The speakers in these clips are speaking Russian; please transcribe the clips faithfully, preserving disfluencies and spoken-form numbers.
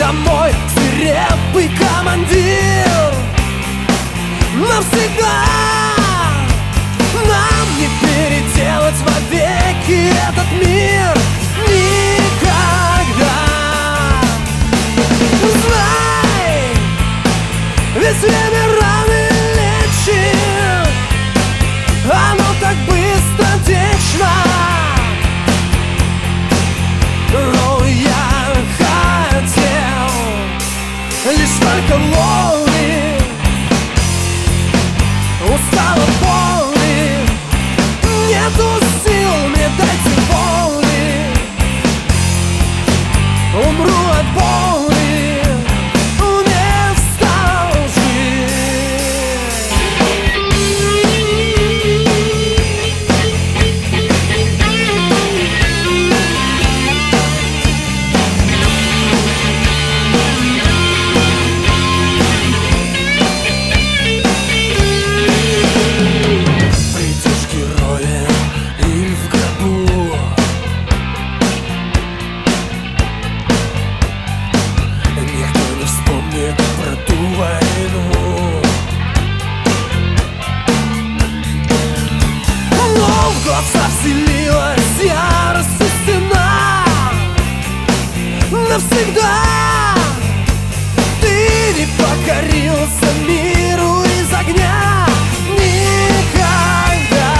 домой, свирепый командир. Навсегда нам не переделать вовеки этот мир. Никогда. Знай, ведь время раны лечит, оно так быстротечно. Но я хотел лишь только ловить, устал от боли, нету сил, мне дайте воли. Умру от боли, не встал вселилась ярость и стена. Навсегда ты не покорился миру из огня. Никогда.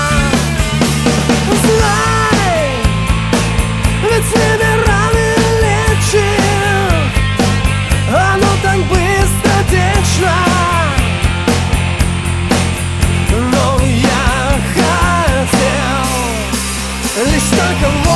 Знай, ведь время раны лечит, оно так быстротечно. Но я лишь только